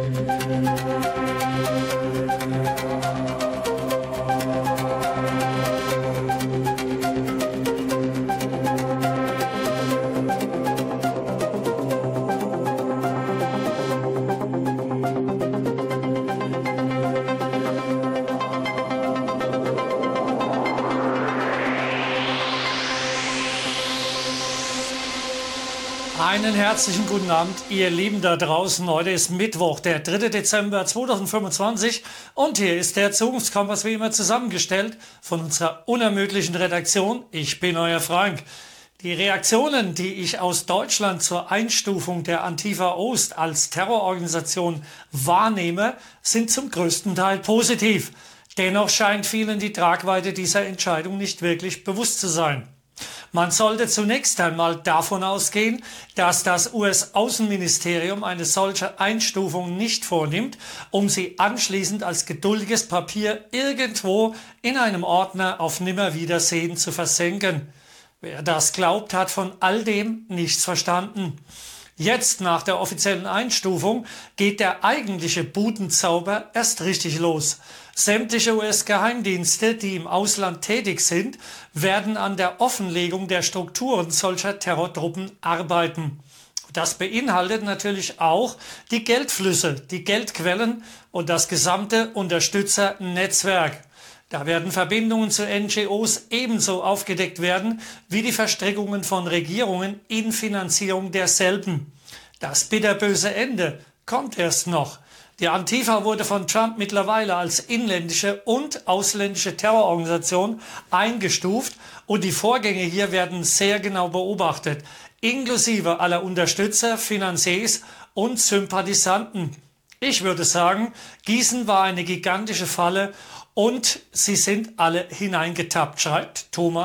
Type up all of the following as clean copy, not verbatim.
Einen herzlichen guten Abend, ihr Lieben da draußen. Heute ist Mittwoch, der 3. Dezember 2025 und hier ist der Zukunftskompass wie immer zusammengestellt von unserer unermüdlichen Redaktion. Ich bin euer Frank. Die Reaktionen, die ich aus Deutschland zur Einstufung der Antifa Ost als Terrororganisation wahrnehme, sind zum größten Teil positiv. Dennoch scheint vielen die Tragweite dieser Entscheidung nicht wirklich bewusst zu sein. Man sollte zunächst einmal davon ausgehen, dass das US-Außenministerium eine solche Einstufung nicht vornimmt, um sie anschließend als geduldiges Papier irgendwo in einem Ordner auf Nimmerwiedersehen zu versenken. Wer das glaubt, hat von all dem nichts verstanden. Jetzt, nach der offiziellen Einstufung, geht der eigentliche Budenzauber erst richtig los. Sämtliche US-Geheimdienste, die im Ausland tätig sind, werden an der Offenlegung der Strukturen solcher Terrortruppen arbeiten. Das beinhaltet natürlich auch die Geldflüsse, die Geldquellen und das gesamte Unterstützernetzwerk. Da werden Verbindungen zu NGOs ebenso aufgedeckt werden wie die Verstrickungen von Regierungen in Finanzierung derselben. Das bitterböse Ende kommt erst noch. Die Antifa wurde von Trump mittlerweile als inländische und ausländische Terrororganisation eingestuft und die Vorgänge hier werden sehr genau beobachtet, inklusive aller Unterstützer, Finanziers und Sympathisanten. Ich würde sagen, Gießen war eine gigantische Falle und sie sind alle hineingetappt, schreibt Tom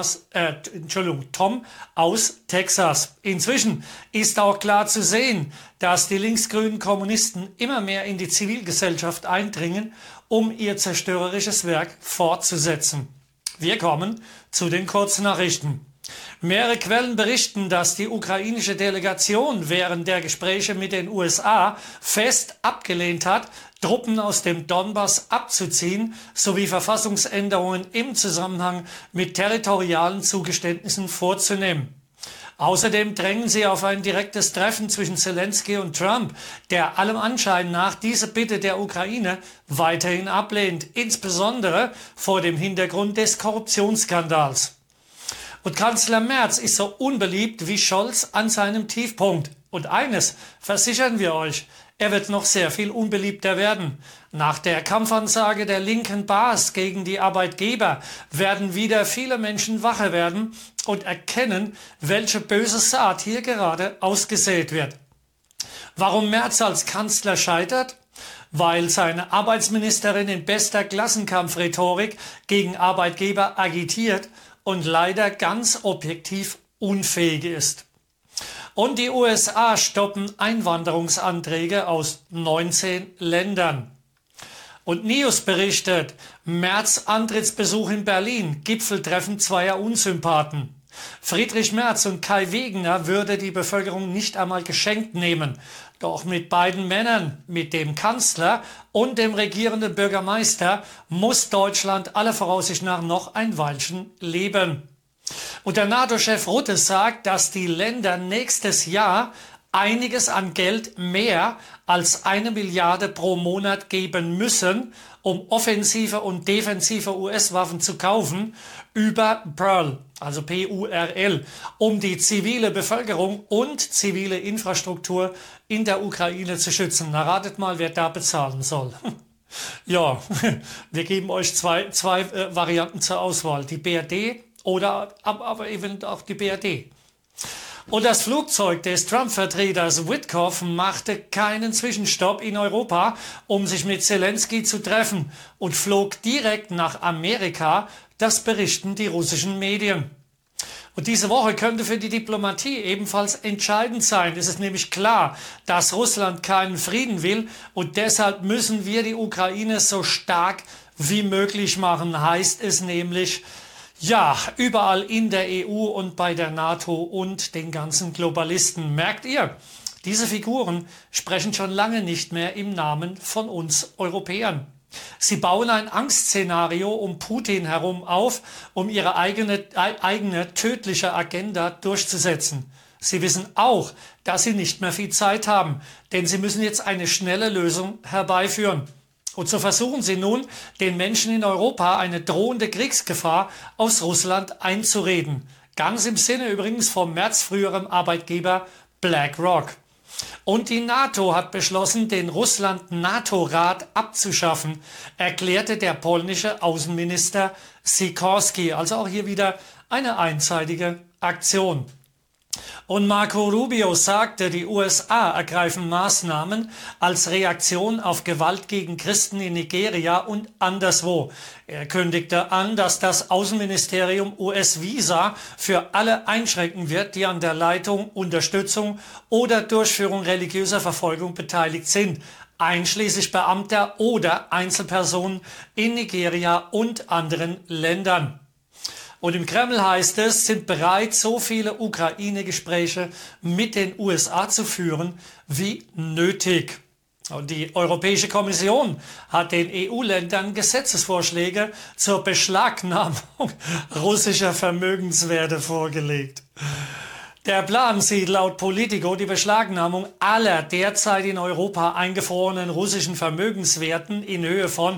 aus Texas. Inzwischen ist auch klar zu sehen, dass die linksgrünen Kommunisten immer mehr in die Zivilgesellschaft eindringen, um ihr zerstörerisches Werk fortzusetzen. Wir kommen zu den Kurznachrichten. Mehrere Quellen berichten, dass die ukrainische Delegation während der Gespräche mit den USA fest abgelehnt hat, Truppen aus dem Donbass abzuziehen, sowie Verfassungsänderungen im Zusammenhang mit territorialen Zugeständnissen vorzunehmen. Außerdem drängen sie auf ein direktes Treffen zwischen Zelensky und Trump, der allem Anschein nach diese Bitte der Ukraine weiterhin ablehnt, insbesondere vor dem Hintergrund des Korruptionsskandals. Und Kanzler Merz ist so unbeliebt wie Scholz an seinem Tiefpunkt. Und eines versichern wir euch, er wird noch sehr viel unbeliebter werden. Nach der Kampfansage der linken Bas gegen die Arbeitgeber werden wieder viele Menschen wacher werden und erkennen, welche böse Saat hier gerade ausgesät wird. Warum Merz als Kanzler scheitert? Weil seine Arbeitsministerin in bester Klassenkampfrhetorik gegen Arbeitgeber agitiert und leider ganz objektiv unfähig ist. Und die USA stoppen Einwanderungsanträge aus 19 Ländern. Und News berichtet, Merz Antrittsbesuch in Berlin, Gipfeltreffen zweier Unsympathen. Friedrich Merz und Kai Wegener würde die Bevölkerung nicht einmal geschenkt nehmen. Doch mit beiden Männern, mit dem Kanzler und dem regierenden Bürgermeister, muss Deutschland aller Voraussicht nach noch ein Weilchen leben. Und der NATO-Chef Rutte sagt, dass die Länder nächstes Jahr einiges an Geld mehr als 1 Milliarde pro Monat geben müssen, um offensive und defensive US-Waffen zu kaufen, über Pearl, also P-U-R-L, um die zivile Bevölkerung und zivile Infrastruktur in der Ukraine zu schützen. Na, ratet mal, wer da bezahlen soll. Ja, wir geben euch zwei Varianten zur Auswahl, die BRD oder aber eben auch die BRD. Und das Flugzeug des Trump-Vertreters Witkoff machte keinen Zwischenstopp in Europa, um sich mit Zelensky zu treffen und flog direkt nach Amerika, das berichten die russischen Medien. Und diese Woche könnte für die Diplomatie ebenfalls entscheidend sein. Es ist nämlich klar, dass Russland keinen Frieden will und deshalb müssen wir die Ukraine so stark wie möglich machen, heißt es nämlich. Ja, überall in der EU und bei der NATO und den ganzen Globalisten. Merkt ihr, Diese Figuren sprechen schon lange nicht mehr im Namen von uns Europäern. Sie bauen ein Angstszenario um Putin herum auf, um ihre eigene tödliche Agenda durchzusetzen. Sie wissen auch, dass sie nicht mehr viel Zeit haben, denn sie müssen jetzt eine schnelle Lösung herbeiführen. Und so versuchen sie nun, den Menschen in Europa eine drohende Kriegsgefahr aus Russland einzureden. Ganz im Sinne übrigens vom märzfrüheren Arbeitgeber BlackRock. Und die NATO hat beschlossen, den Russland-NATO-Rat abzuschaffen, erklärte der polnische Außenminister Sikorski. Also auch hier wieder eine einseitige Aktion. Und Marco Rubio sagte, die USA ergreifen Maßnahmen als Reaktion auf Gewalt gegen Christen in Nigeria und anderswo. Er kündigte an, dass das Außenministerium US-Visa für alle einschränken wird, die an der Leitung, Unterstützung oder Durchführung religiöser Verfolgung beteiligt sind, einschließlich Beamter oder Einzelpersonen in Nigeria und anderen Ländern. Und im Kreml heißt es, sind bereit, so viele Ukraine-Gespräche mit den USA zu führen, wie nötig. Und die Europäische Kommission hat den EU-Ländern Gesetzesvorschläge zur Beschlagnahmung russischer Vermögenswerte vorgelegt. Der Plan sieht laut Politico die Beschlagnahmung aller derzeit in Europa eingefrorenen russischen Vermögenswerten in Höhe von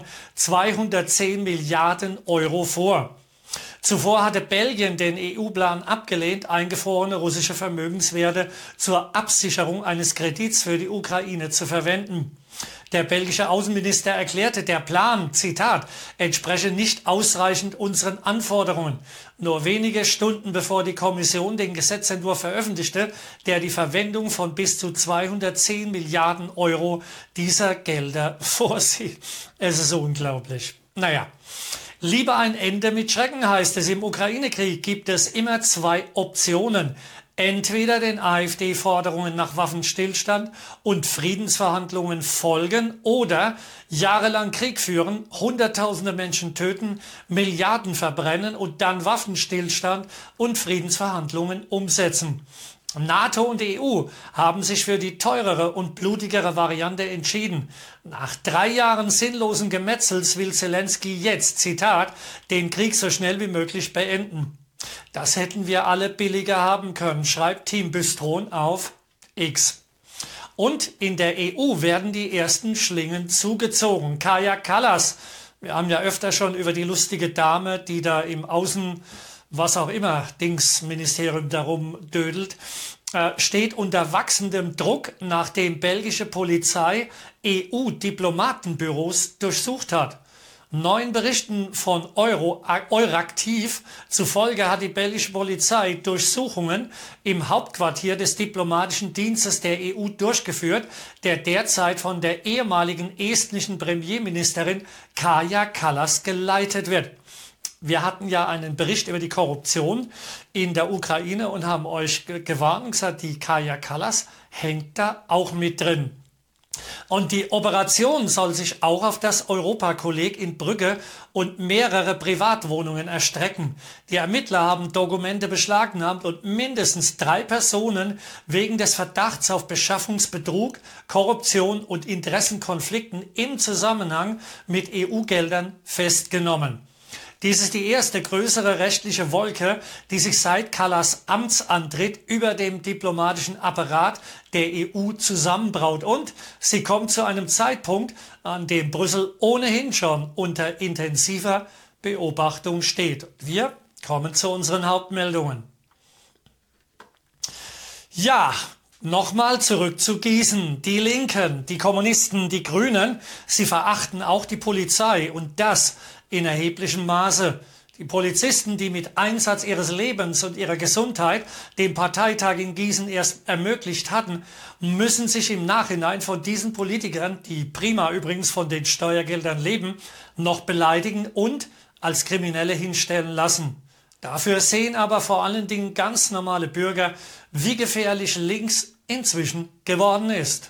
210 Milliarden Euro vor. Zuvor hatte Belgien den EU-Plan abgelehnt, eingefrorene russische Vermögenswerte zur Absicherung eines Kredits für die Ukraine zu verwenden. Der belgische Außenminister erklärte, der Plan, Zitat, entspreche nicht ausreichend unseren Anforderungen. Nur wenige Stunden bevor die Kommission den Gesetzentwurf veröffentlichte, der die Verwendung von bis zu 210 Milliarden Euro dieser Gelder vorsieht. Es ist unglaublich. Naja. Lieber ein Ende mit Schrecken, heißt es. Im Ukraine-Krieg gibt es immer zwei Optionen. Entweder den AfD-Forderungen nach Waffenstillstand und Friedensverhandlungen folgen oder jahrelang Krieg führen, Hunderttausende Menschen töten, Milliarden verbrennen und dann Waffenstillstand und Friedensverhandlungen umsetzen. NATO und EU haben sich für die teurere und blutigere Variante entschieden. Nach 3 Jahren sinnlosen Gemetzels will Zelensky jetzt, Zitat, den Krieg so schnell wie möglich beenden. Das hätten wir alle billiger haben können, schreibt Team Bystron auf X. Und in der EU werden die ersten Schlingen zugezogen. Kaja Kallas, wir haben ja öfter schon über die lustige Dame, die da im was auch immer, Dingsministerium darum dödelt, steht unter wachsendem Druck, nachdem belgische Polizei EU-Diplomatenbüros durchsucht hat. 9 Berichten von Euraktiv zufolge hat die belgische Polizei Durchsuchungen im Hauptquartier des diplomatischen Dienstes der EU durchgeführt, der derzeit von der ehemaligen estnischen Premierministerin Kaja Kallas geleitet wird. Wir hatten ja einen Bericht über die Korruption in der Ukraine und haben euch gewarnt und gesagt, die Kaja Kallas hängt da auch mit drin. Und die Operation soll sich auch auf das Europakolleg in Brügge und mehrere Privatwohnungen erstrecken. Die Ermittler haben Dokumente beschlagnahmt und mindestens 3 Personen wegen des Verdachts auf Beschaffungsbetrug, Korruption und Interessenkonflikten im Zusammenhang mit EU-Geldern festgenommen. Dies ist die erste größere rechtliche Wolke, die sich seit Kallas Amtsantritt über dem diplomatischen Apparat der EU zusammenbraut. Und sie kommt zu einem Zeitpunkt, an dem Brüssel ohnehin schon unter intensiver Beobachtung steht. Wir kommen zu unseren Hauptmeldungen. Ja, nochmal zurück zu Gießen. Die Linken, die Kommunisten, die Grünen, sie verachten auch die Polizei und das in erheblichem Maße. Die Polizisten, die mit Einsatz ihres Lebens und ihrer Gesundheit den Parteitag in Gießen erst ermöglicht hatten, müssen sich im Nachhinein von diesen Politikern, die prima übrigens von den Steuergeldern leben, noch beleidigen und als Kriminelle hinstellen lassen. Dafür sehen aber vor allen Dingen ganz normale Bürger, wie gefährlich links inzwischen geworden ist.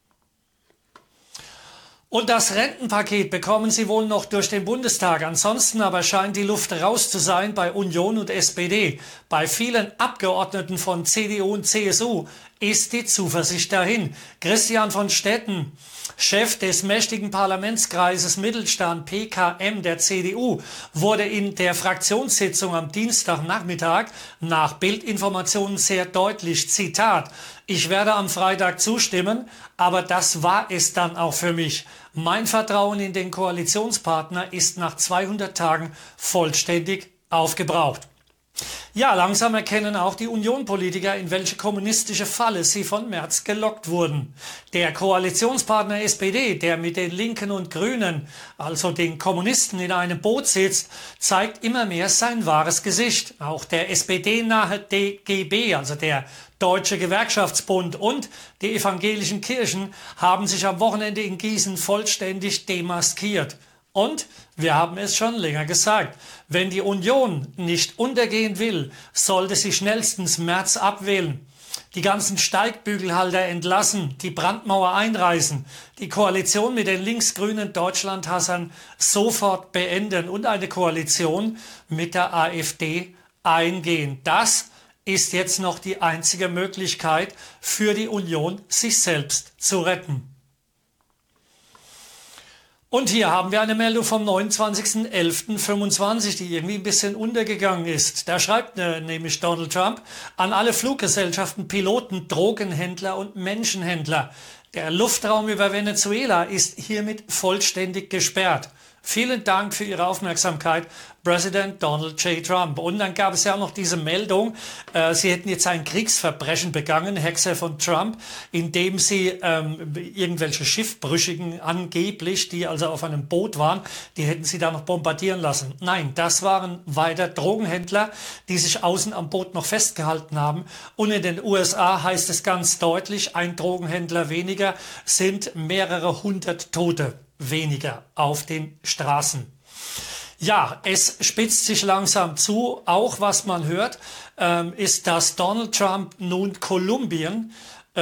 Und das Rentenpaket bekommen sie wohl noch durch den Bundestag. Ansonsten aber scheint die Luft raus zu sein bei Union und SPD. Bei vielen Abgeordneten von CDU und CSU ist die Zuversicht dahin. Christian von Stetten, Chef des mächtigen Parlamentskreises Mittelstand PKM der CDU, wurde in der Fraktionssitzung am Dienstagnachmittag nach Bildinformationen sehr deutlich, Zitat: Ich werde am Freitag zustimmen, aber das war es dann auch für mich. Mein Vertrauen in den Koalitionspartner ist nach 200 Tagen vollständig aufgebraucht. Ja, langsam erkennen auch die Union-Politiker, in welche kommunistische Falle sie von Merz gelockt wurden. Der Koalitionspartner SPD, der mit den Linken und Grünen, also den Kommunisten, in einem Boot sitzt, zeigt immer mehr sein wahres Gesicht. Auch der SPD-nahe DGB, also der Deutsche Gewerkschaftsbund, und die evangelischen Kirchen haben sich am Wochenende in Gießen vollständig demaskiert. Und wir haben es schon länger gesagt, wenn die Union nicht untergehen will, sollte sie schnellstens Merz abwählen, die ganzen Steigbügelhalter entlassen, die Brandmauer einreißen, die Koalition mit den linksgrünen Deutschlandhassern sofort beenden und eine Koalition mit der AfD eingehen. Das ist jetzt noch die einzige Möglichkeit für die Union, sich selbst zu retten. Und hier haben wir eine Meldung vom 29.11.25, die irgendwie ein bisschen untergegangen ist. Da schreibt nämlich Donald Trump an alle Fluggesellschaften, Piloten, Drogenhändler und Menschenhändler: Der Luftraum über Venezuela ist hiermit vollständig gesperrt. Vielen Dank für Ihre Aufmerksamkeit, Präsident Donald J. Trump. Und dann gab es ja auch noch diese Meldung, sie hätten jetzt ein Kriegsverbrechen begangen, Hexer von Trump, indem sie irgendwelche Schiffbrüchigen angeblich, die also auf einem Boot waren, die hätten sie da noch bombardieren lassen. Nein, das waren weiter Drogenhändler, die sich außen am Boot noch festgehalten haben. Und in den USA heißt es ganz deutlich, ein Drogenhändler weniger sind mehrere hundert Tote weniger auf den Straßen. Ja, es spitzt sich langsam zu. Auch was man hört, ist, dass Donald Trump nun Kolumbien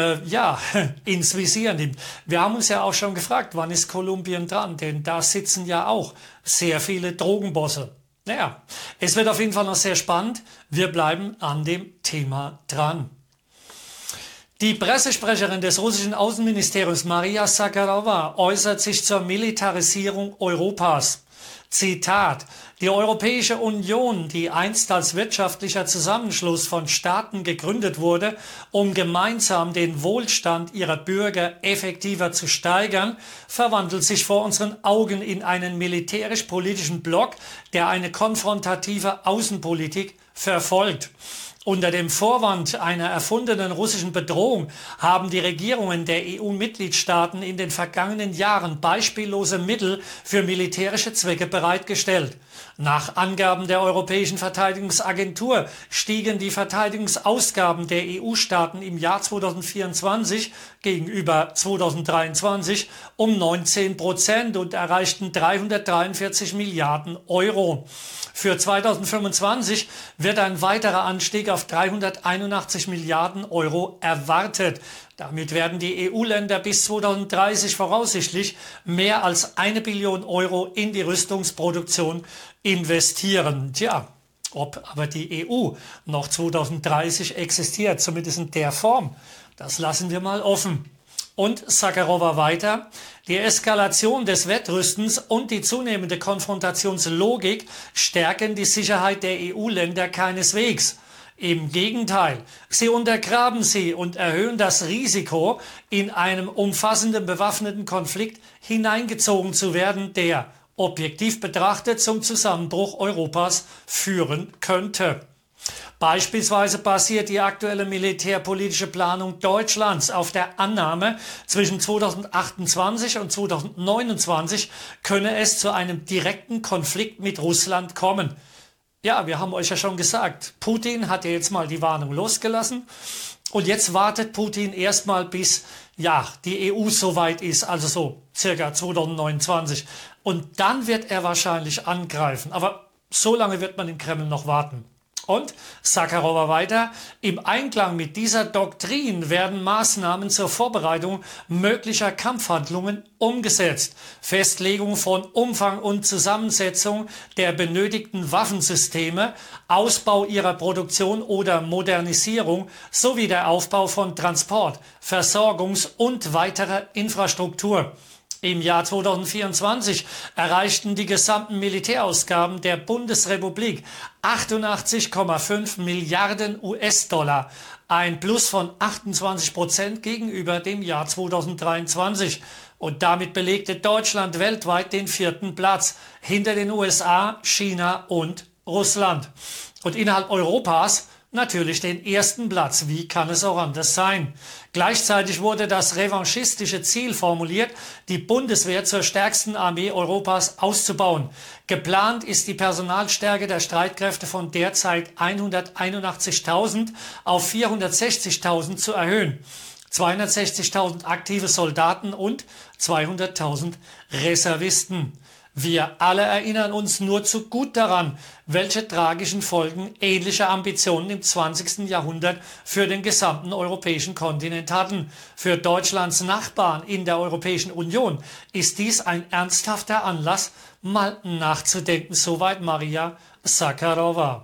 ins Visier nimmt. Wir haben uns ja auch schon gefragt, wann ist Kolumbien dran? Denn da sitzen ja auch sehr viele Drogenbosse. Naja, es wird auf jeden Fall noch sehr spannend. Wir bleiben an dem Thema dran. Die Pressesprecherin des russischen Außenministeriums Maria Zakharova äußert sich zur Militarisierung Europas. Zitat: Die Europäische Union, die einst als wirtschaftlicher Zusammenschluss von Staaten gegründet wurde, um gemeinsam den Wohlstand ihrer Bürger effektiver zu steigern, verwandelt sich vor unseren Augen in einen militärisch-politischen Block, der eine konfrontative Außenpolitik verfolgt. Unter dem Vorwand einer erfundenen russischen Bedrohung haben die Regierungen der EU-Mitgliedstaaten in den vergangenen Jahren beispiellose Mittel für militärische Zwecke bereitgestellt. Nach Angaben der Europäischen Verteidigungsagentur stiegen die Verteidigungsausgaben der EU-Staaten im Jahr 2024 gegenüber 2023 um 19% und erreichten 343 Milliarden Euro. Für 2025 wird ein weiterer Anstieg auf 381 Milliarden Euro erwartet. Damit werden die EU-Länder bis 2030 voraussichtlich mehr als 1 Billion Euro in die Rüstungsproduktion investieren. Tja, ob aber die EU noch 2030 existiert, zumindest in der Form, das lassen wir mal offen. Und Zakharova weiter: Die Eskalation des Wettrüstens und die zunehmende Konfrontationslogik stärken die Sicherheit der EU-Länder keineswegs. Im Gegenteil, sie untergraben sie und erhöhen das Risiko, in einem umfassenden bewaffneten Konflikt hineingezogen zu werden, der, objektiv betrachtet, zum Zusammenbruch Europas führen könnte. Beispielsweise basiert die aktuelle militärpolitische Planung Deutschlands auf der Annahme, zwischen 2028 und 2029 könne es zu einem direkten Konflikt mit Russland kommen. Ja, wir haben euch ja schon gesagt, Putin hat ja jetzt mal die Warnung losgelassen und jetzt wartet Putin erstmal bis die EU soweit ist, also so circa 2029. Und dann wird er wahrscheinlich angreifen. Aber so lange wird man im Kreml noch warten. Und Sacharowa weiter, im Einklang mit dieser Doktrin werden Maßnahmen zur Vorbereitung möglicher Kampfhandlungen umgesetzt. Festlegung von Umfang und Zusammensetzung der benötigten Waffensysteme, Ausbau ihrer Produktion oder Modernisierung sowie der Aufbau von Transport-, Versorgungs- und weiterer Infrastruktur. Im Jahr 2024 erreichten die gesamten Militärausgaben der Bundesrepublik 88,5 Milliarden US-Dollar, ein Plus von 28% gegenüber dem Jahr 2023. Und damit belegte Deutschland weltweit den 4. Platz hinter den USA, China und Russland. Und innerhalb Europas natürlich den 1. Platz. Wie kann es auch anders sein? Gleichzeitig wurde das revanchistische Ziel formuliert, die Bundeswehr zur stärksten Armee Europas auszubauen. Geplant ist die Personalstärke der Streitkräfte von derzeit 181.000 auf 460.000 zu erhöhen. 260.000 aktive Soldaten und 200.000 Reservisten. Wir alle erinnern uns nur zu gut daran, welche tragischen Folgen ähnliche Ambitionen im 20. Jahrhundert für den gesamten europäischen Kontinent hatten. Für Deutschlands Nachbarn in der Europäischen Union ist dies ein ernsthafter Anlass, mal nachzudenken. Soweit Maria Sacharowa.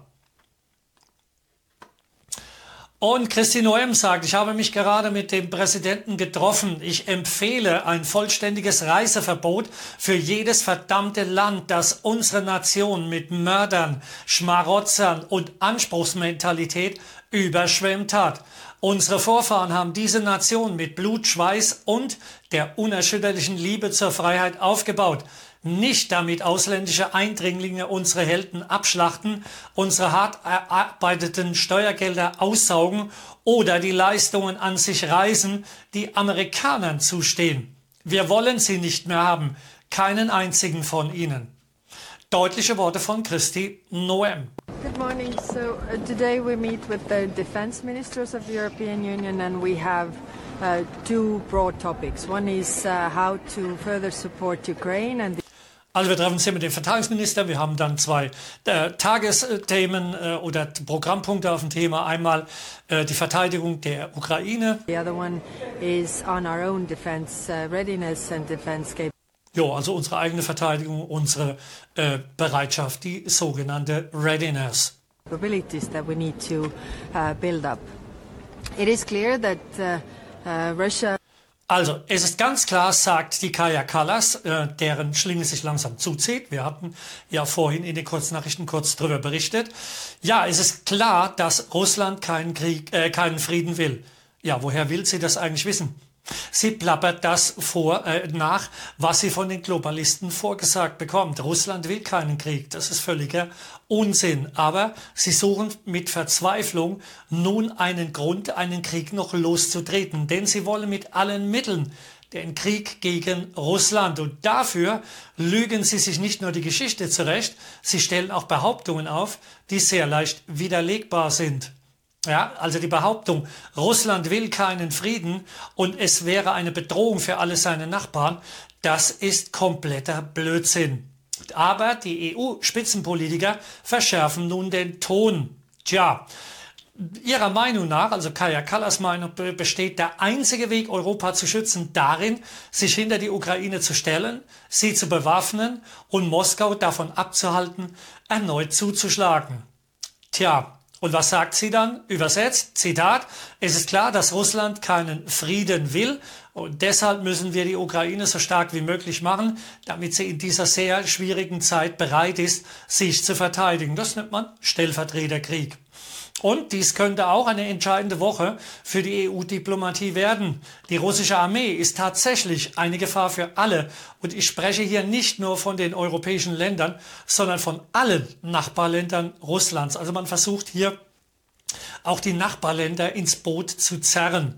Und Kristi Noem sagt, ich habe mich gerade mit dem Präsidenten getroffen. Ich empfehle ein vollständiges Reiseverbot für jedes verdammte Land, das unsere Nation mit Mördern, Schmarotzern und Anspruchsmentalität überschwemmt hat. Unsere Vorfahren haben diese Nation mit Blut, Schweiß und der unerschütterlichen Liebe zur Freiheit aufgebaut. Nicht damit ausländische Eindringlinge unsere Helden abschlachten, unsere hart erarbeiteten Steuergelder aussaugen oder die Leistungen an sich reißen, die Amerikanern zustehen. Wir wollen sie nicht mehr haben, keinen einzigen von ihnen. Deutliche Worte von Kristi Noem. Good morning. So today we meet with the defense ministers of the European Union and we have two broad topics. One is how to further support Ukraine and Also wir treffen uns hier mit dem Verteidigungsminister. Wir haben dann zwei Tagesthemen oder Programmpunkte auf dem Thema. Einmal die Verteidigung der Ukraine. The other one is on our own defense readiness and defense capability. Jo, also unsere eigene Verteidigung, unsere Bereitschaft, die sogenannte Readiness. Capabilities that we need to build up. It is clear that Russia. Also, es ist ganz klar, sagt die Kaja Kallas, deren Schlinge sich langsam zuzieht. Wir hatten ja vorhin in den Kurznachrichten kurz darüber berichtet. Ja, es ist klar, dass Russland keinen Frieden will. Ja, woher will sie das eigentlich wissen? Sie plappert das nach, was sie von den Globalisten vorgesagt bekommt. Russland will keinen Krieg, das ist völliger Unsinn. Aber sie suchen mit Verzweiflung nun einen Grund, einen Krieg noch loszutreten. Denn sie wollen mit allen Mitteln den Krieg gegen Russland. Und dafür lügen sie sich nicht nur die Geschichte zurecht, sie stellen auch Behauptungen auf, die sehr leicht widerlegbar sind. Ja, also die Behauptung, Russland will keinen Frieden und es wäre eine Bedrohung für alle seine Nachbarn, das ist kompletter Blödsinn. Aber die EU-Spitzenpolitiker verschärfen nun den Ton. Tja, ihrer Meinung nach, also Kaja Kallas Meinung, besteht der einzige Weg, Europa zu schützen, darin, sich hinter die Ukraine zu stellen, sie zu bewaffnen und Moskau davon abzuhalten, erneut zuzuschlagen. Tja, und was sagt sie dann? Übersetzt, Zitat, es ist klar, dass Russland keinen Frieden will und deshalb müssen wir die Ukraine so stark wie möglich machen, damit sie in dieser sehr schwierigen Zeit bereit ist, sich zu verteidigen. Das nennt man Stellvertreterkrieg. Und dies könnte auch eine entscheidende Woche für die EU-Diplomatie werden. Die russische Armee ist tatsächlich eine Gefahr für alle. Und ich spreche hier nicht nur von den europäischen Ländern, sondern von allen Nachbarländern Russlands. Also man versucht hier auch die Nachbarländer ins Boot zu zerren.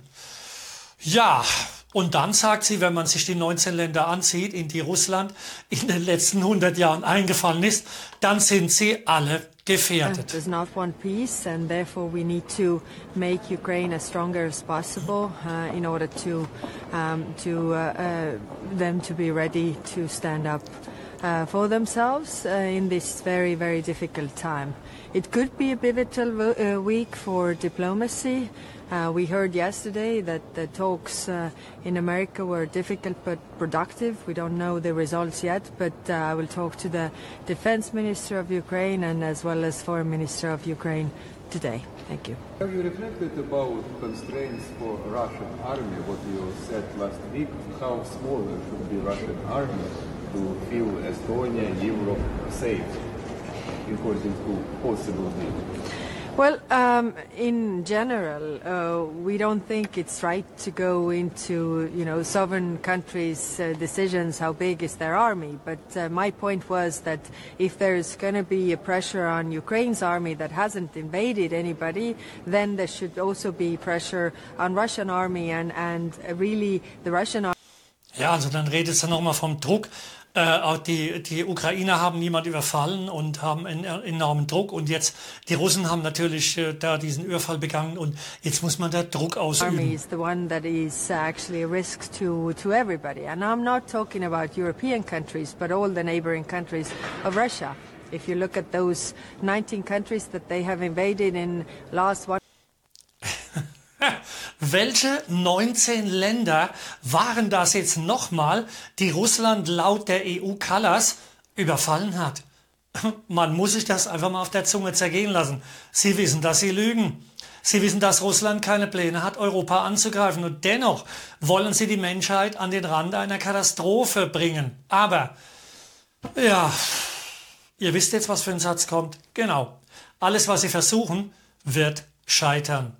Ja, und dann sagt sie, wenn man sich die 19 Länder ansieht, in die Russland in den letzten 100 Jahren eingefallen ist, dann sind sie alle gefährdet. There's not one peace, and therefore we need to make Ukraine as strong as possible in order to them to be ready to stand up for themselves in this very, very difficult time. It could be a pivotal week for diplomacy. We heard yesterday that the talks in America were difficult but productive. We don't know the results yet, but I will talk to the Defense Minister of Ukraine and as well as Foreign Minister of Ukraine today. Thank you. Have you reflected about constraints for Russian army, what you said last week? How small should be Russian army to feel Estonia, Europe safe, according to possible deal? Well, in general, we don't think it's right to go into, sovereign countries' decisions, how big is their army. But my point was that if there's going to be a pressure on Ukraine's army that hasn't invaded anybody, then there should also be pressure on Russian army and really the Russian army. Ja, also dann redet sie nochmal vom Druck. Auch die Ukrainer haben niemand überfallen und haben einen enormen Druck. Und jetzt, die Russen haben natürlich da diesen Überfall begangen und jetzt muss man da Druck ausüben. Army is the one that is actually a risk to everybody. And I'm not talking about European countries, but all the neighboring countries of Russia. If you look at those 19 countries that they have invaded in last one. Welche 19 Länder waren das jetzt nochmal, die Russland laut der EU-Callas überfallen hat? Man muss sich das einfach mal auf der Zunge zergehen lassen. Sie wissen, dass sie lügen. Sie wissen, dass Russland keine Pläne hat, Europa anzugreifen. Und dennoch wollen sie die Menschheit an den Rand einer Katastrophe bringen. Aber, ja, ihr wisst jetzt, was für ein Satz kommt. Genau. Alles, was sie versuchen, wird scheitern.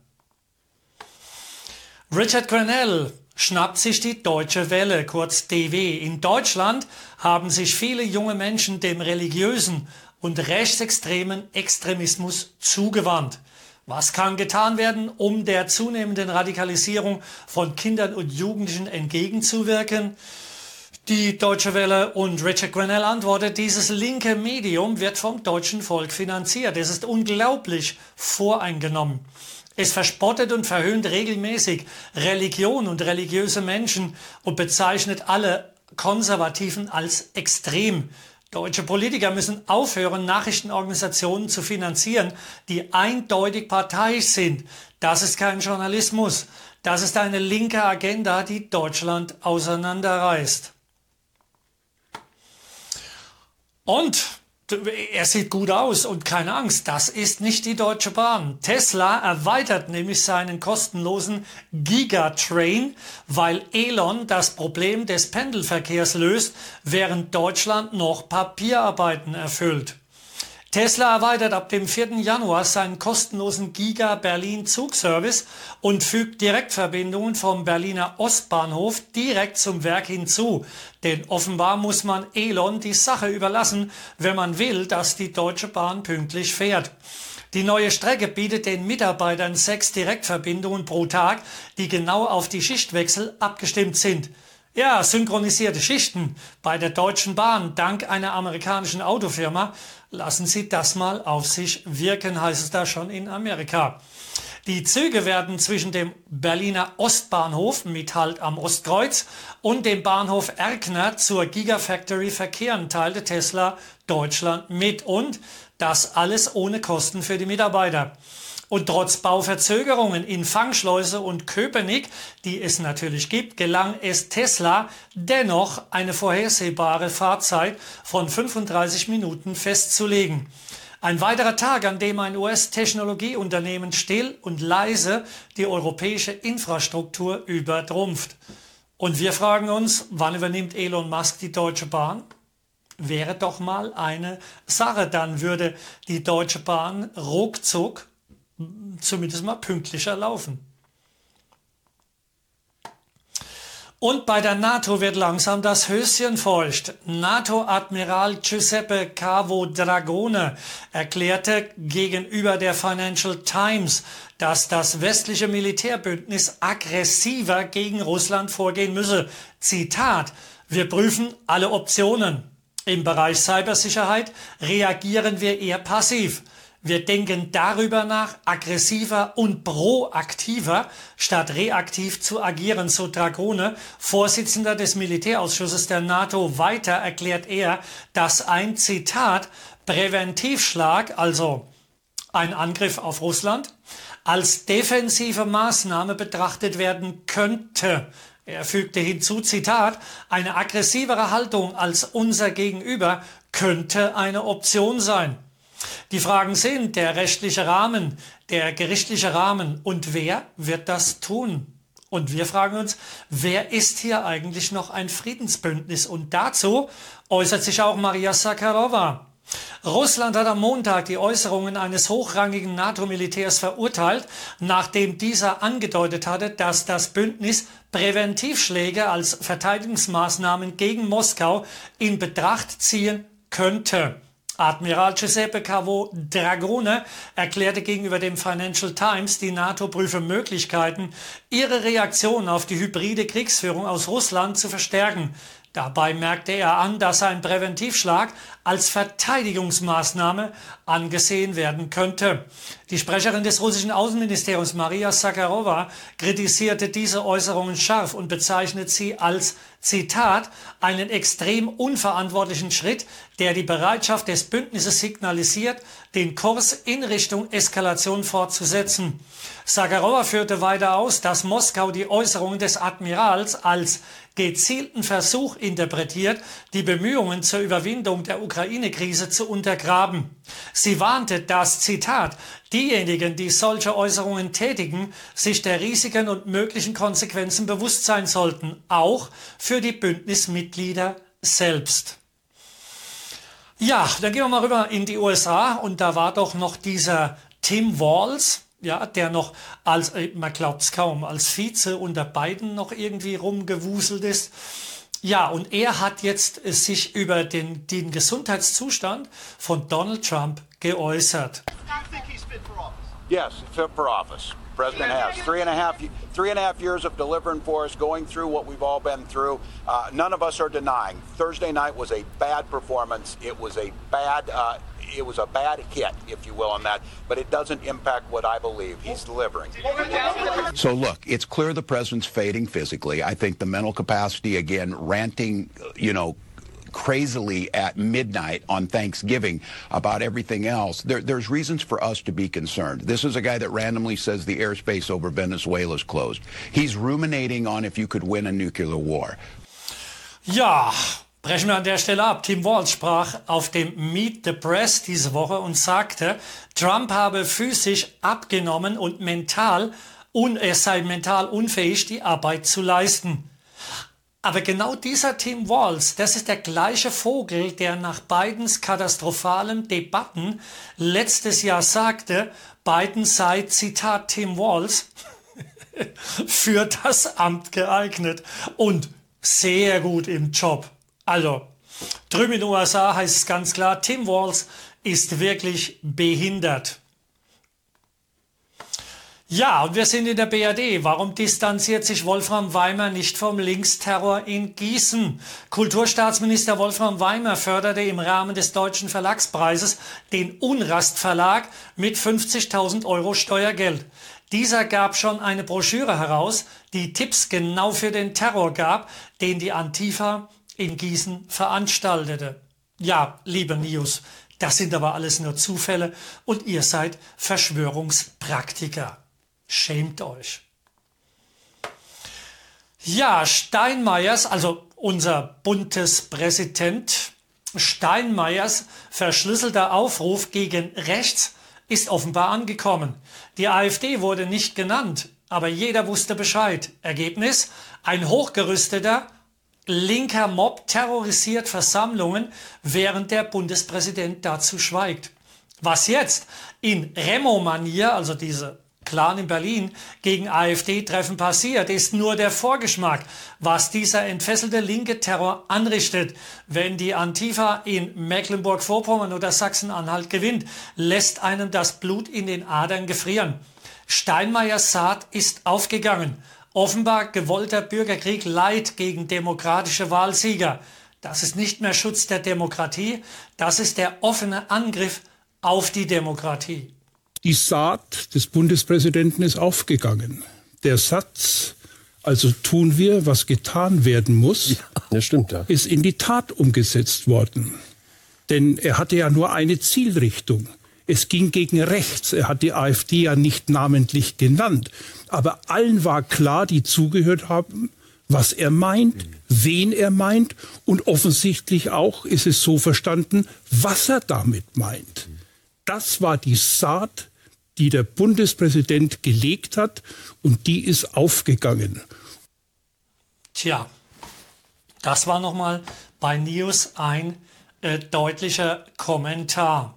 Richard Grenell schnappt sich die Deutsche Welle, kurz DW. In Deutschland haben sich viele junge Menschen dem religiösen und rechtsextremen Extremismus zugewandt. Was kann getan werden, um der zunehmenden Radikalisierung von Kindern und Jugendlichen entgegenzuwirken? Die Deutsche Welle und Richard Grenell antwortet, dieses linke Medium wird vom deutschen Volk finanziert. Es ist unglaublich voreingenommen. Es verspottet und verhöhnt regelmäßig Religion und religiöse Menschen und bezeichnet alle Konservativen als extrem. Deutsche Politiker müssen aufhören, Nachrichtenorganisationen zu finanzieren, die eindeutig parteiisch sind. Das ist kein Journalismus. Das ist eine linke Agenda, die Deutschland auseinanderreißt. Und er sieht gut aus und keine Angst, das ist nicht die Deutsche Bahn. Tesla erweitert nämlich seinen kostenlosen Gigatrain, weil Elon das Problem des Pendelverkehrs löst, während Deutschland noch Papierarbeiten erfüllt. Tesla erweitert ab dem 4. Januar seinen kostenlosen Giga-Berlin-Zugservice und fügt Direktverbindungen vom Berliner Ostbahnhof direkt zum Werk hinzu. Denn offenbar muss man Elon die Sache überlassen, wenn man will, dass die Deutsche Bahn pünktlich fährt. Die neue Strecke bietet den Mitarbeitern 6 Direktverbindungen pro Tag, die genau auf die Schichtwechsel abgestimmt sind. Ja, synchronisierte Schichten bei der Deutschen Bahn dank einer amerikanischen Autofirma. Lassen Sie das mal auf sich wirken, heißt es da schon in Amerika. Die Züge werden zwischen dem Berliner Ostbahnhof mit Halt am Ostkreuz und dem Bahnhof Erkner zur Gigafactory verkehren, teilte Tesla Deutschland mit. Und das alles ohne Kosten für die Mitarbeiter. Und trotz Bauverzögerungen in Fangschleuse und Köpenick, die es natürlich gibt, gelang es Tesla dennoch eine vorhersehbare Fahrzeit von 35 Minuten festzulegen. Ein weiterer Tag, an dem ein US-Technologieunternehmen still und leise die europäische Infrastruktur übertrumpft. Und wir fragen uns, wann übernimmt Elon Musk die Deutsche Bahn? Wäre doch mal eine Sache, dann würde die Deutsche Bahn ruckzuck zumindest mal pünktlicher laufen. Und bei der NATO wird langsam das Höschen feucht. NATO-Admiral Giuseppe Cavo Dragone erklärte gegenüber der Financial Times, dass das westliche Militärbündnis aggressiver gegen Russland vorgehen müsse. Zitat: Wir prüfen alle Optionen. Im Bereich Cybersicherheit reagieren wir eher passiv. Wir denken darüber nach, aggressiver und proaktiver statt reaktiv zu agieren, so Dragone, Vorsitzender des Militärausschusses der NATO. Weiter erklärt er, dass ein, Zitat, Präventivschlag, also ein Angriff auf Russland, als defensive Maßnahme betrachtet werden könnte. Er fügte hinzu, Zitat, eine aggressivere Haltung als unser Gegenüber könnte eine Option sein. Die Fragen sind der rechtliche Rahmen, der gerichtliche Rahmen und wer wird das tun? Und wir fragen uns, wer ist hier eigentlich noch ein Friedensbündnis? Und dazu äußert sich auch Maria Zakharova. Russland hat am Montag die Äußerungen eines hochrangigen NATO-Militärs verurteilt, nachdem dieser angedeutet hatte, dass das Bündnis Präventivschläge als Verteidigungsmaßnahmen gegen Moskau in Betracht ziehen könnte. Admiral Giuseppe Cavo-Dragone erklärte gegenüber dem Financial Times, die NATO prüfe Möglichkeiten, ihre Reaktion auf die hybride Kriegsführung aus Russland zu verstärken. Dabei merkte er an, dass ein Präventivschlag als Verteidigungsmaßnahme angesehen werden könnte. Die Sprecherin des russischen Außenministeriums Maria Zakharova kritisierte diese Äußerungen scharf und bezeichnet sie als, Zitat, einen extrem unverantwortlichen Schritt, der die Bereitschaft des Bündnisses signalisiert, den Kurs in Richtung Eskalation fortzusetzen. Zakharova führte weiter aus, dass Moskau die Äußerungen des Admirals als gezielten Versuch interpretiert, die Bemühungen zur Überwindung der Ukraine-Krise zu untergraben. Sie warnte, dass, Zitat, diejenigen, die solche Äußerungen tätigen, sich der Risiken und möglichen Konsequenzen bewusst sein sollten, auch für die Bündnismitglieder selbst. Ja, dann gehen wir mal rüber in die USA und da war doch noch dieser Tim Walz, ja, der noch als, man glaubt es kaum, als Vize unter Biden noch irgendwie rumgewuselt ist. Ja, und er hat jetzt sich über den Gesundheitszustand von Donald Trump geäußert. Yes, fit for office. President has 3.5 years of delivering for us, going through what we've all been through. None of us are denying. Thursday night was a bad performance. It was a bad hit, if you will, on that, but it doesn't impact what I believe he's delivering. So look, it's clear the president's fading physically. I think the mental capacity, again, ranting, crazily at midnight on Thanksgiving about everything else. There's reasons for us to be concerned. This is a guy that randomly says the airspace over Venezuela is closed. He's ruminating on if you could win a nuclear war. Ja, brechen wir an der Stelle ab. Tim Walz sprach auf dem Meet the Press diese Woche und sagte, Trump habe physisch abgenommen und er sei mental unfähig, die Arbeit zu leisten. Aber genau dieser Tim Walz, das ist der gleiche Vogel, der nach Bidens katastrophalen Debatten letztes Jahr sagte, Biden sei, Zitat Tim Walz, für das Amt geeignet und sehr gut im Job. Also, drüben in den USA heißt es ganz klar, Tim Walz ist wirklich behindert. Ja, und wir sind in der BRD. Warum distanziert sich Wolfram Weimer nicht vom Linksterror in Gießen? Kulturstaatsminister Wolfram Weimer förderte im Rahmen des Deutschen Verlagspreises den Unrast Verlag mit 50.000 € Steuergeld. Dieser gab schon eine Broschüre heraus, die Tipps genau für den Terror gab, den die Antifa in Gießen veranstaltete. Ja, liebe News, das sind aber alles nur Zufälle und ihr seid Verschwörungspraktiker. Schämt euch. Ja, Steinmeiers, also unser Bundespräsident Steinmeiers verschlüsselter Aufruf gegen rechts ist offenbar angekommen. Die AfD wurde nicht genannt, aber jeder wusste Bescheid. Ergebnis: ein hochgerüsteter linker Mob terrorisiert Versammlungen, während der Bundespräsident dazu schweigt. Was jetzt in Remo-Manier, also diese Clan in Berlin, gegen AfD-Treffen passiert, ist nur der Vorgeschmack, was dieser entfesselte linke Terror anrichtet. Wenn die Antifa in Mecklenburg-Vorpommern oder Sachsen-Anhalt gewinnt, lässt einem das Blut in den Adern gefrieren. Steinmeiers Saat ist aufgegangen. Offenbar gewollter Bürgerkrieg Leid gegen demokratische Wahlsieger. Das ist nicht mehr Schutz der Demokratie, das ist der offene Angriff auf die Demokratie. Die Saat des Bundespräsidenten ist aufgegangen. Der Satz, also tun wir, was getan werden muss, das stimmt, ja, ist in die Tat umgesetzt worden. Denn er hatte ja nur eine Zielrichtung. Es ging gegen rechts. Er hat die AfD ja nicht namentlich genannt. Aber allen war klar, die zugehört haben, was er meint, wen er meint und offensichtlich auch ist es so verstanden, was er damit meint. Das war die Saat, die der Bundespräsident gelegt hat und die ist aufgegangen. Tja, das war nochmal bei News ein deutlicher Kommentar.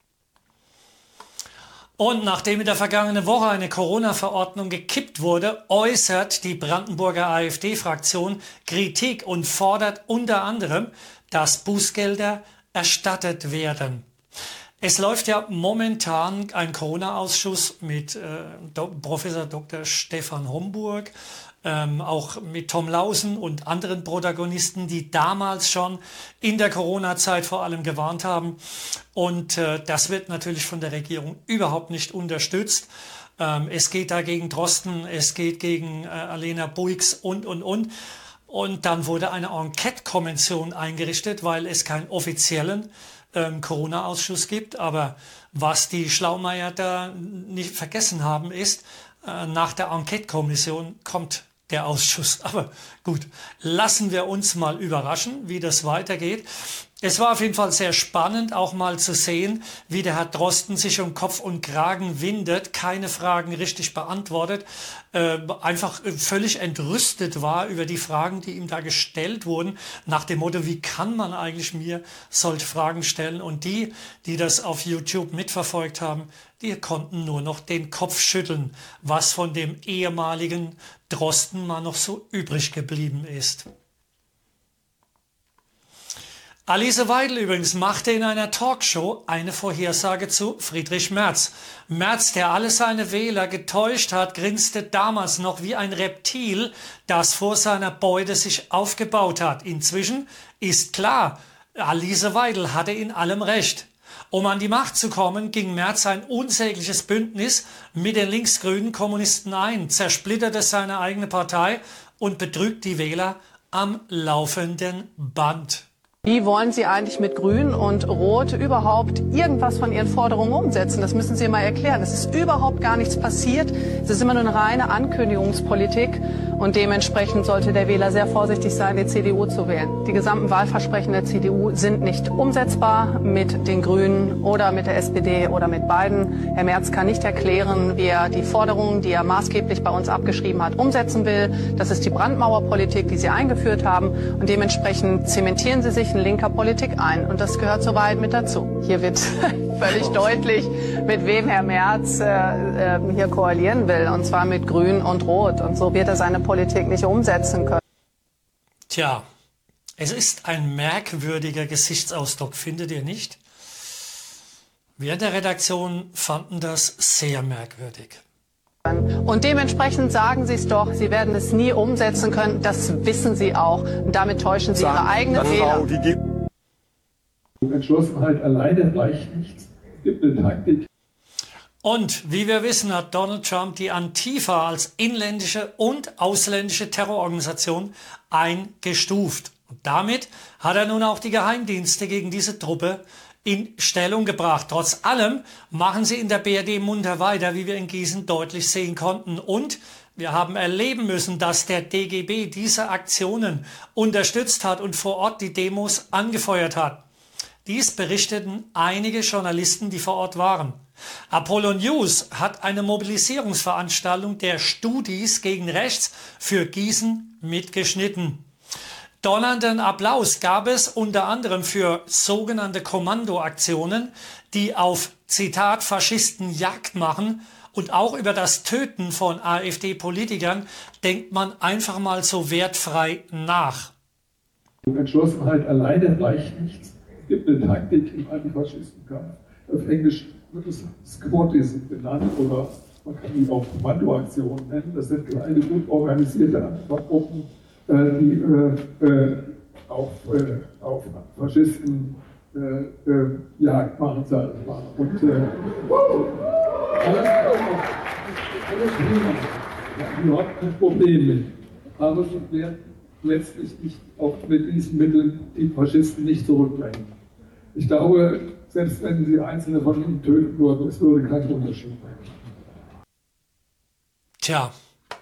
Und nachdem in der vergangenen Woche eine Corona-Verordnung gekippt wurde, äußert die Brandenburger AfD-Fraktion Kritik und fordert unter anderem, dass Bußgelder erstattet werden. Es läuft ja momentan ein Corona-Ausschuss mit Professor Dr. Stefan Homburg, auch mit Tom Lausen und anderen Protagonisten, die damals schon in der Corona-Zeit vor allem gewarnt haben. Und das wird natürlich von der Regierung überhaupt nicht unterstützt. Es geht da gegen Drosten, es geht gegen Alena Buix und. Und dann wurde eine Enquete-Kommission eingerichtet, weil es keinen offiziellen Corona-Ausschuss gibt. Aber was die Schlaumeier da nicht vergessen haben, ist, nach der Enquete-Kommission kommt der Ausschuss. Aber gut, lassen wir uns mal überraschen, wie das weitergeht. Es war auf jeden Fall sehr spannend, auch mal zu sehen, wie der Herr Drosten sich um Kopf und Kragen windet, keine Fragen richtig beantwortet, einfach völlig entrüstet war über die Fragen, die ihm da gestellt wurden, nach dem Motto, wie kann man eigentlich mir solche Fragen stellen? Und die das auf YouTube mitverfolgt haben, die konnten nur noch den Kopf schütteln, was von dem ehemaligen Drosten mal noch so übrig geblieben ist. Alice Weidel übrigens machte in einer Talkshow eine Vorhersage zu Friedrich Merz. Merz, der alle seine Wähler getäuscht hat, grinste damals noch wie ein Reptil, das vor seiner Beute sich aufgebaut hat. Inzwischen ist klar, Alice Weidel hatte in allem recht. Um an die Macht zu kommen, ging Merz ein unsägliches Bündnis mit den linksgrünen Kommunisten ein, zersplitterte seine eigene Partei und betrügt die Wähler am laufenden Band. Wie wollen Sie eigentlich mit Grün und Rot überhaupt irgendwas von Ihren Forderungen umsetzen? Das müssen Sie mal erklären. Es ist überhaupt gar nichts passiert. Es ist immer nur eine reine Ankündigungspolitik. Und dementsprechend sollte der Wähler sehr vorsichtig sein, die CDU zu wählen. Die gesamten Wahlversprechen der CDU sind nicht umsetzbar mit den Grünen oder mit der SPD oder mit beiden. Herr Merz kann nicht erklären, wie er die Forderungen, die er maßgeblich bei uns abgeschrieben hat, umsetzen will. Das ist die Brandmauerpolitik, die Sie eingeführt haben. Und dementsprechend zementieren Sie sich in linker Politik ein. Und das gehört soweit mit dazu. Hier wird völlig deutlich, mit wem Herr Merz hier koalieren will. Und zwar mit Grün und Rot. Und so wird er seine Politik nicht umsetzen können. Tja, es ist ein merkwürdiger Gesichtsausdruck, findet ihr nicht? Wir in der Redaktion fanden das sehr merkwürdig. Und dementsprechend sagen Sie es doch, Sie werden es nie umsetzen können. Das wissen Sie auch. Und damit täuschen Sie Ihre eigenen Wähler. Entschlossenheit alleine reicht nichts. Es gibt eine Taktik. Und wie wir wissen, hat Donald Trump die Antifa als inländische und ausländische Terrororganisation eingestuft. Und damit hat er nun auch die Geheimdienste gegen diese Truppe in Stellung gebracht. Trotz allem machen sie in der BRD munter weiter, wie wir in Gießen deutlich sehen konnten. Und wir haben erleben müssen, dass der DGB diese Aktionen unterstützt hat und vor Ort die Demos angefeuert hat. Dies berichteten einige Journalisten, die vor Ort waren. Apollo News hat eine Mobilisierungsveranstaltung der Studis gegen rechts für Gießen mitgeschnitten. Donnernden Applaus gab es unter anderem für sogenannte Kommandoaktionen, die auf, Zitat, Faschisten Jagd machen, und auch über das Töten von AfD-Politikern denkt man einfach mal so wertfrei nach. Entschlossenheit alleine reicht nichts. Es gibt eine Taktik im Antifaschistenkampf. Auf Englisch wird es Squattism genannt oder man kann ihn auch Kommandoaktionen nennen. Das sind kleine, gut organisierte Antifagruppen, die auf Faschisten Jagd machen, sag ich mal. Und alles prima. Ja, überhaupt kein Problem mit. Aber sie werden letztlich nicht auch mit diesen Mitteln die Faschisten nicht zurückbringen. Ich glaube, selbst wenn sie einzelne von ihnen töten würden, es würde keinen Unterschied machen. Tja,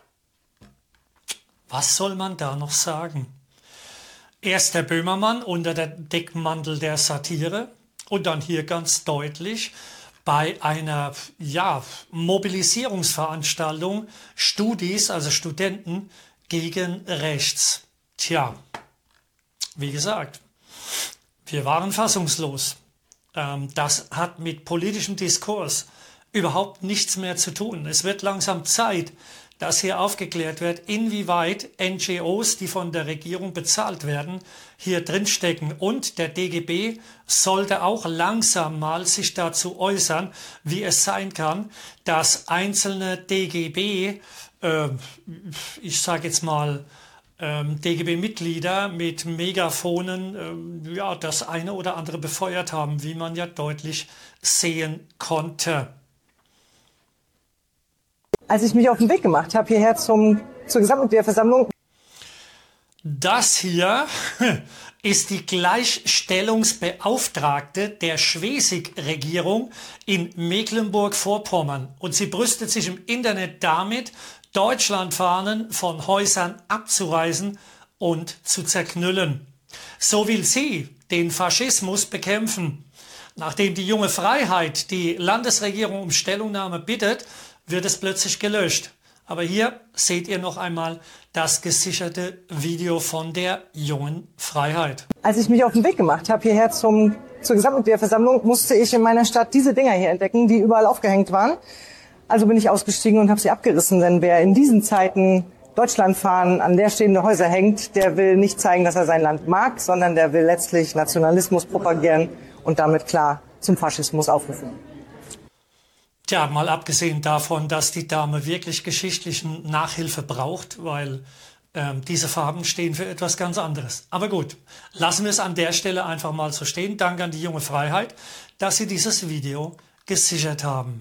was soll man da noch sagen? Erst der Böhmermann unter der Deckmantel der Satire und dann hier ganz deutlich bei einer Mobilisierungsveranstaltung Studis, also Studenten, gegen rechts. Tja, wie gesagt, wir waren fassungslos. Das hat mit politischem Diskurs überhaupt nichts mehr zu tun. Es wird langsam Zeit, dass hier aufgeklärt wird, inwieweit NGOs, die von der Regierung bezahlt werden, hier drinstecken. Und der DGB sollte auch langsam mal sich dazu äußern, wie es sein kann, dass einzelne DGB, ich sage jetzt mal, DGB-Mitglieder mit Megafonen das eine oder andere befeuert haben, wie man ja deutlich sehen konnte. Als ich mich auf den Weg gemacht habe, hierher zur Gesamtmitgliederversammlung. Das hier ist die Gleichstellungsbeauftragte der Schwesig-Regierung in Mecklenburg-Vorpommern. Und sie brüstet sich im Internet damit, Deutschlandfahnen von Häusern abzureißen und zu zerknüllen. So will sie den Faschismus bekämpfen. Nachdem die Junge Freiheit die Landesregierung um Stellungnahme bittet, wird es plötzlich gelöscht. Aber hier seht ihr noch einmal das gesicherte Video von der Jungen Freiheit. Als ich mich auf den Weg gemacht habe, hierher zur Gesamtmitgliederversammlung, musste ich in meiner Stadt diese Dinger hier entdecken, die überall aufgehängt waren. Also bin ich ausgestiegen und habe sie abgerissen, denn wer in diesen Zeiten Deutschlandfahnen an leer stehende Häuser hängt, der will nicht zeigen, dass er sein Land mag, sondern der will letztlich Nationalismus propagieren und damit klar zum Faschismus aufrufen. Tja, mal abgesehen davon, dass die Dame wirklich geschichtlichen Nachhilfe braucht, weil diese Farben stehen für etwas ganz anderes. Aber gut, lassen wir es an der Stelle einfach mal so stehen. Danke an die Junge Freiheit, dass sie dieses Video gesichert haben.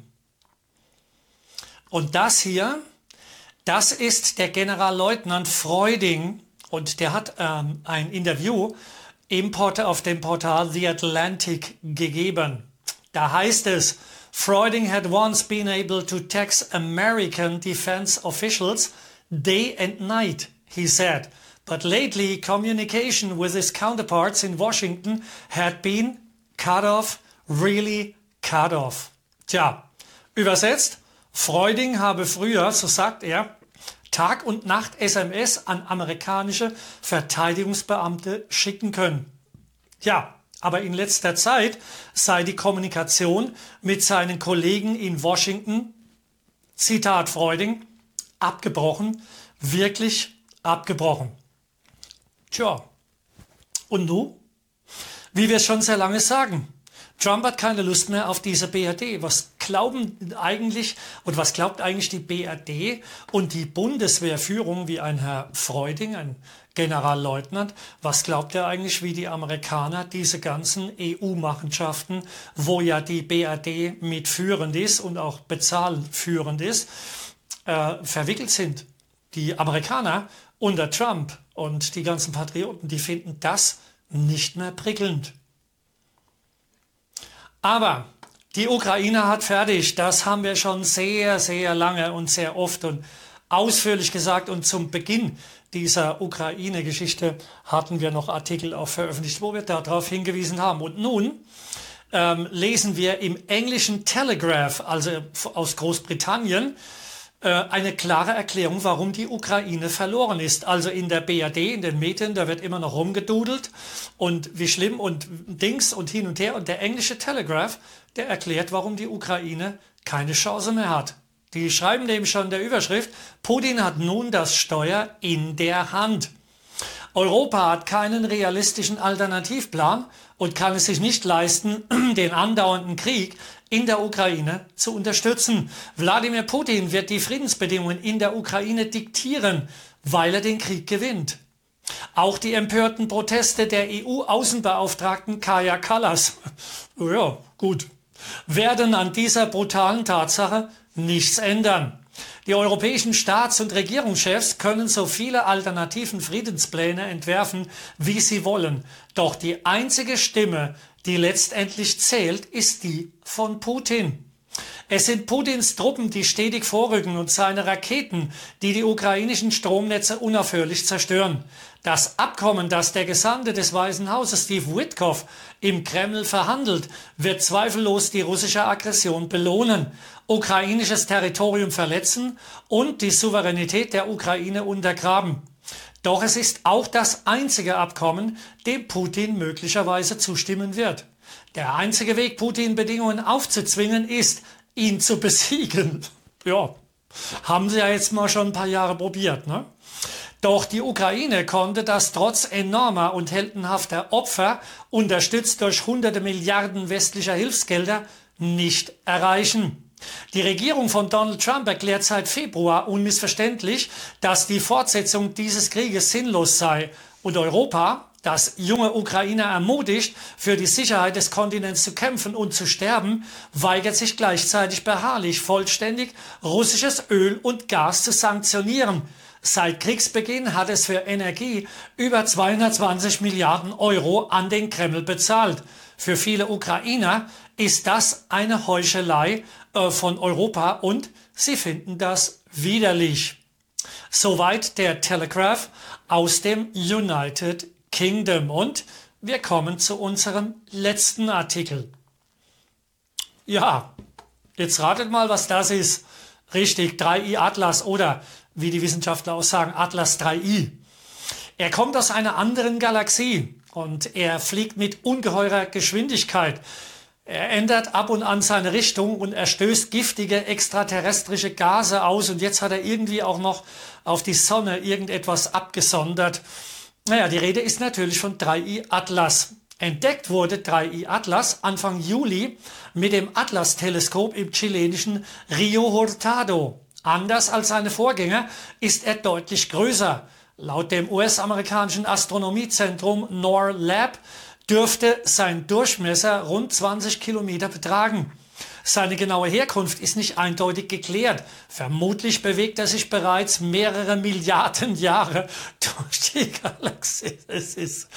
Und das hier, das ist der Generalleutnant Freuding und der hat ein Interview auf dem Portal The Atlantic gegeben. Da heißt es, Freuding had once been able to text American defense officials day and night, he said. But lately, communication with his counterparts in Washington had been cut off, really cut off. Tja, übersetzt, Freuding habe früher, so sagt er, Tag und Nacht SMS an amerikanische Verteidigungsbeamte schicken können. Ja, aber in letzter Zeit sei die Kommunikation mit seinen Kollegen in Washington, Zitat Freuding, abgebrochen, wirklich abgebrochen. Tja, und nun? Wie wir schon sehr lange sagen, Trump hat keine Lust mehr auf diese BRD. Was glaubt eigentlich die BRD und die Bundeswehrführung wie ein Herr Freuding, ein Generalleutnant, was glaubt er eigentlich, wie die Amerikaner diese ganzen EU-Machenschaften, wo ja die BRD mitführend ist und auch bezahlführend ist, verwickelt sind? Die Amerikaner unter Trump und die ganzen Patrioten, die finden das nicht mehr prickelnd. Aber die Ukraine hat fertig, das haben wir schon sehr, sehr lange und sehr oft und ausführlich gesagt. Und zum Beginn dieser Ukraine-Geschichte hatten wir noch Artikel auch veröffentlicht, wo wir darauf hingewiesen haben. Und nun lesen wir im englischen Telegraph, also aus Großbritannien, eine klare Erklärung, warum die Ukraine verloren ist. Also in der BRD, in den Medien, da wird immer noch rumgedudelt und wie schlimm und Dings und hin und her. Und der englische Telegraph, der erklärt, warum die Ukraine keine Chance mehr hat. Die schreiben nämlich schon in der Überschrift, Putin hat nun das Steuer in der Hand. Europa hat keinen realistischen Alternativplan und kann es sich nicht leisten, den andauernden Krieg in der Ukraine zu unterstützen. Wladimir Putin wird die Friedensbedingungen in der Ukraine diktieren, weil er den Krieg gewinnt. Auch die empörten Proteste der EU-Außenbeauftragten Kaja Kallas, ja gut, werden an dieser brutalen Tatsache nichts ändern. Die europäischen Staats- und Regierungschefs können so viele alternativen Friedenspläne entwerfen, wie sie wollen. Doch die einzige Stimme, die letztendlich zählt, ist die von Putin. Es sind Putins Truppen, die stetig vorrücken und seine Raketen, die die ukrainischen Stromnetze unaufhörlich zerstören. Das Abkommen, das der Gesandte des Weißen Hauses Steve Witkoff im Kreml verhandelt, wird zweifellos die russische Aggression belohnen, ukrainisches Territorium verletzen und die Souveränität der Ukraine untergraben. Doch es ist auch das einzige Abkommen, dem Putin möglicherweise zustimmen wird. Der einzige Weg, Putin Bedingungen aufzuzwingen, ist, ihn zu besiegen. Ja, haben sie ja jetzt mal schon ein paar Jahre probiert, ne? Doch die Ukraine konnte das trotz enormer und heldenhafter Opfer, unterstützt durch hunderte Milliarden westlicher Hilfsgelder, nicht erreichen. Die Regierung von Donald Trump erklärt seit Februar unmissverständlich, dass die Fortsetzung dieses Krieges sinnlos sei und Europa, das junge Ukrainer ermutigt, für die Sicherheit des Kontinents zu kämpfen und zu sterben, weigert sich gleichzeitig beharrlich vollständig russisches Öl und Gas zu sanktionieren. Seit Kriegsbeginn hat es für Energie über 220 Milliarden Euro an den Kreml bezahlt. Für viele Ukrainer ist das eine Heuchelei von Europa und sie finden das widerlich. Soweit der Telegraph aus dem United Kingdom. Und wir kommen zu unserem letzten Artikel. Ja, jetzt ratet mal, was das ist. Richtig, 3i Atlas oder wie die Wissenschaftler auch sagen, Atlas 3i. Er kommt aus einer anderen Galaxie und er fliegt mit ungeheurer Geschwindigkeit. Er ändert ab und an seine Richtung und er stößt giftige extraterrestrische Gase aus und jetzt hat er irgendwie auch noch auf die Sonne irgendetwas abgesondert. Naja, die Rede ist natürlich von 3i Atlas. Entdeckt wurde 3i Atlas Anfang Juli mit dem Atlas-Teleskop im chilenischen Rio Hurtado. Anders als seine Vorgänger ist er deutlich größer. Laut dem US-amerikanischen Astronomiezentrum NORLAB dürfte sein Durchmesser rund 20 Kilometer betragen. Seine genaue Herkunft ist nicht eindeutig geklärt. Vermutlich bewegt er sich bereits mehrere Milliarden Jahre durch die Galaxie. Es ist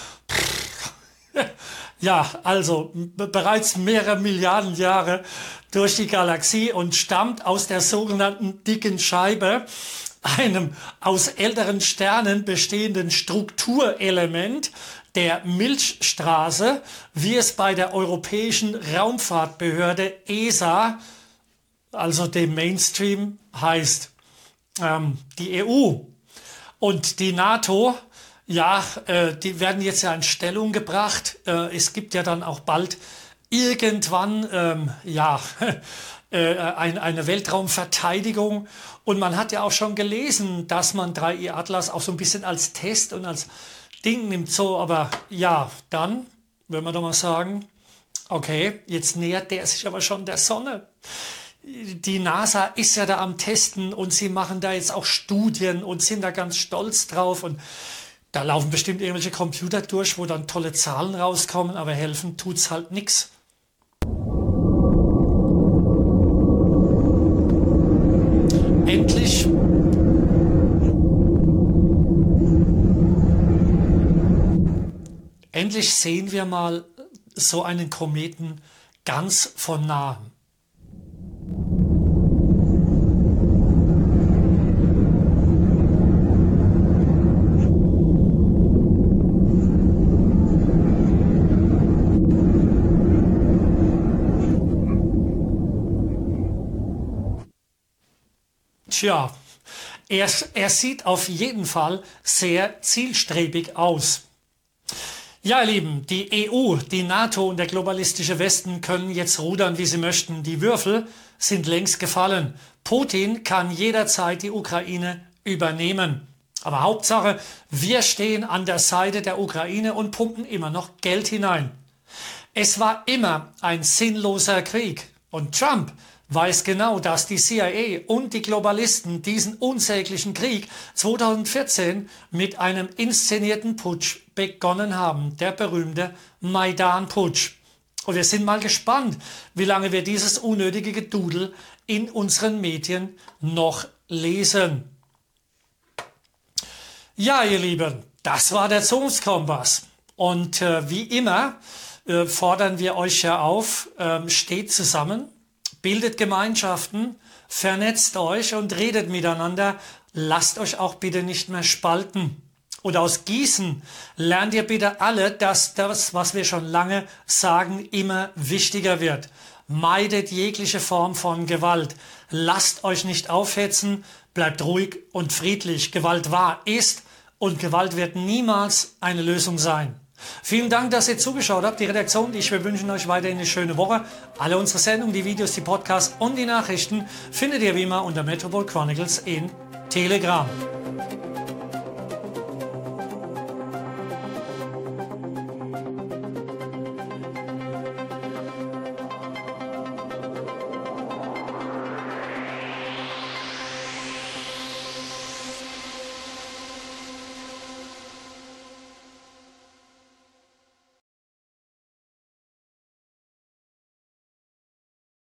ja, also bereits mehrere Milliarden Jahre durch die Galaxie und stammt aus der sogenannten dicken Scheibe, einem aus älteren Sternen bestehenden Strukturelement der Milchstraße, wie es bei der Europäischen Raumfahrtbehörde ESA, also dem Mainstream, heißt. Die EU und die NATO, ja, die werden jetzt ja in Stellung gebracht. Es gibt ja dann auch bald irgendwann eine Weltraumverteidigung. Und man hat ja auch schon gelesen, dass man 3i Atlas auch so ein bisschen als Test und als Ding nimmt. So, aber ja, dann, wenn wir doch mal sagen, okay, jetzt nähert der sich aber schon der Sonne. Die NASA ist ja da am Testen und sie machen da jetzt auch Studien und sind da ganz stolz drauf. Und da laufen bestimmt irgendwelche Computer durch, wo dann tolle Zahlen rauskommen, aber helfen tut's halt nix. Endlich sehen wir mal so einen Kometen ganz von nahem. Tja, er sieht auf jeden Fall sehr zielstrebig aus. Ja, ihr Lieben, die EU, die NATO und der globalistische Westen können jetzt rudern, wie sie möchten. Die Würfel sind längst gefallen. Putin kann jederzeit die Ukraine übernehmen. Aber Hauptsache, wir stehen an der Seite der Ukraine und pumpen immer noch Geld hinein. Es war immer ein sinnloser Krieg. Und Trump weiß genau, dass die CIA und die Globalisten diesen unsäglichen Krieg 2014 mit einem inszenierten Putsch begonnen haben, der berühmte Maidan-Putsch. Und wir sind mal gespannt, wie lange wir dieses unnötige Gedudel in unseren Medien noch lesen. Ja, ihr Lieben, das war der Zukunftskompass. Und wie immer fordern wir euch ja auf, steht zusammen, bildet Gemeinschaften, vernetzt euch und redet miteinander. Lasst euch auch bitte nicht mehr spalten. Und aus Gießen lernt ihr bitte alle, dass das, was wir schon lange sagen, immer wichtiger wird. Meidet jegliche Form von Gewalt. Lasst euch nicht aufhetzen, bleibt ruhig und friedlich. Gewalt war, ist und Gewalt wird niemals eine Lösung sein. Vielen Dank, dass ihr zugeschaut habt. Die Redaktion, wir wünschen euch weiterhin eine schöne Woche. Alle unsere Sendungen, die Videos, die Podcasts und die Nachrichten findet ihr wie immer unter Metropol Chronicles in Telegram.